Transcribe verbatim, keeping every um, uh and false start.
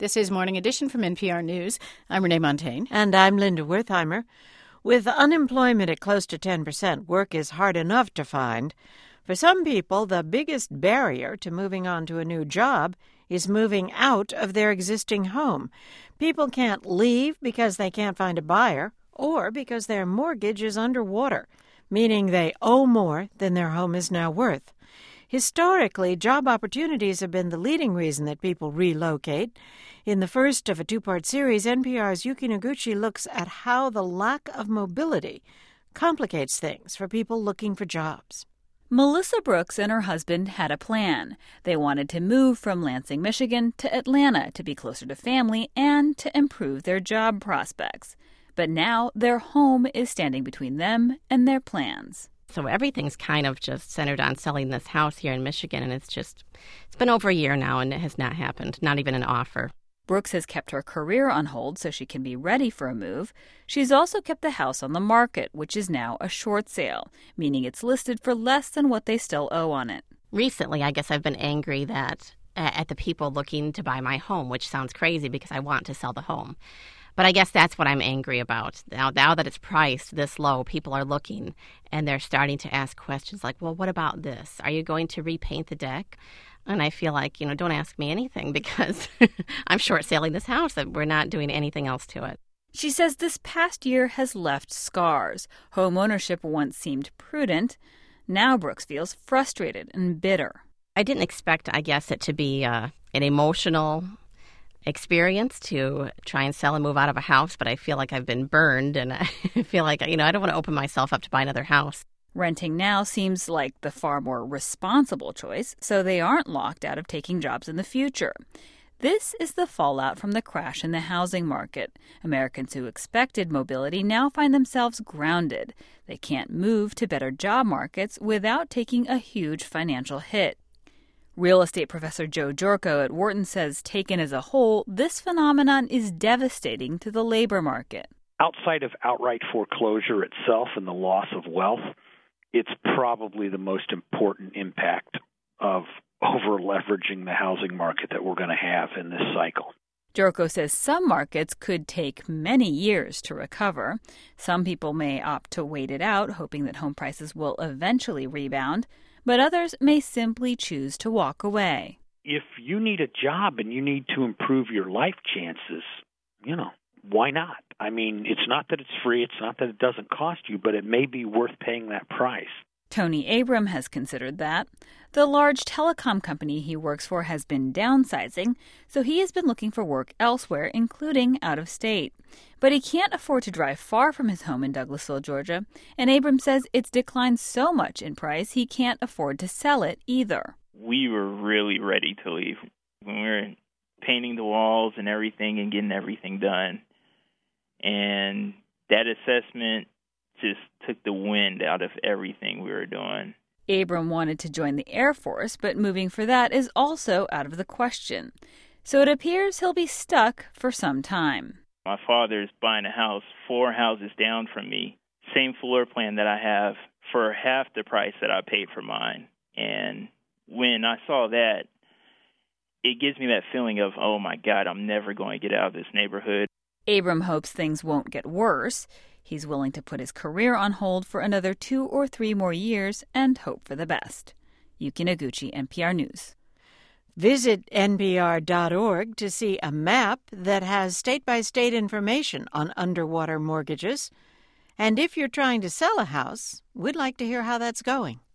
This is Morning Edition from N P R News. I'm Renee Montaigne. And I'm Linda Wertheimer. With unemployment at close to ten percent, work is hard enough to find. For some people, the biggest barrier to moving on to a new job is moving out of their existing home. People can't leave because they can't find a buyer or because their mortgage is underwater, meaning they owe more than their home is now worth. Historically, job opportunities have been the leading reason that people relocate. In the first of a two-part series, N P R's Yuki Noguchi looks at how the lack of mobility complicates things for people looking for jobs. Melissa Brooks and her husband had a plan. They wanted to move from Lansing, Michigan to Atlanta to be closer to family and to improve their job prospects. But now their home is standing between them and their plans. So everything's kind of just centered on selling this house here in Michigan, and it's just, it's been over a year now, and it has not happened, not even an offer. Brooks has kept her career on hold so she can be ready for a move. She's also kept the house on the market, which is now a short sale, meaning it's listed for less than what they still owe on it. Recently, I guess I've been angry that uh, at the people looking to buy my home, which sounds crazy because I want to sell the home. But I guess that's what I'm angry about. Now, now that it's priced this low, people are looking and they're starting to ask questions like, well, what about this? Are you going to repaint the deck? And I feel like, you know, don't ask me anything because I'm short selling this house and we're not doing anything else to it. She says this past year has left scars. Home ownership once seemed prudent. Now Brooks feels frustrated and bitter. I didn't expect, I guess, it to be uh, an emotional experience to try and sell and move out of a house, but I feel like I've been burned and I feel like, you know, I don't want to open myself up to buy another house. Renting now seems like the far more responsible choice, so they aren't locked out of taking jobs in the future. This is the fallout from the crash in the housing market. Americans who expected mobility now find themselves grounded. They can't move to better job markets without taking a huge financial hit. Real estate professor Joe Giorco at Wharton says, taken as a whole, this phenomenon is devastating to the labor market. Outside of outright foreclosure itself and the loss of wealth, it's probably the most important impact of over-leveraging the housing market that we're going to have in this cycle. Giorco says some markets could take many years to recover. Some people may opt to wait it out, hoping that home prices will eventually rebound. But others may simply choose to walk away. If you need a job and you need to improve your life chances, you know, why not? I mean, it's not that it's free, it's not that it doesn't cost you, but it may be worth paying that price. Tony Abram has considered that. The large telecom company he works for has been downsizing, so he has been looking for work elsewhere, including out of state. But he can't afford to drive far from his home in Douglasville, Georgia, and Abram says it's declined so much in price he can't afford to sell it either. We were really ready to leave. When we were painting the walls and everything and getting everything done, and that assessment just took the wind out of everything we were doing. Abram wanted to join the Air Force, but moving for that is also out of the question. So it appears he'll be stuck for some time. My father's buying a house four houses down from me, same floor plan that I have, for half the price that I paid for mine. And when I saw that, it gives me that feeling of, oh my God, I'm never going to get out of this neighborhood. Abram hopes things won't get worse. He's willing to put his career on hold for another two or three more years and hope for the best. Yuki Noguchi, N P R News. Visit N P R dot org to see a map that has state-by-state information on underwater mortgages. And if you're trying to sell a house, we'd like to hear how that's going.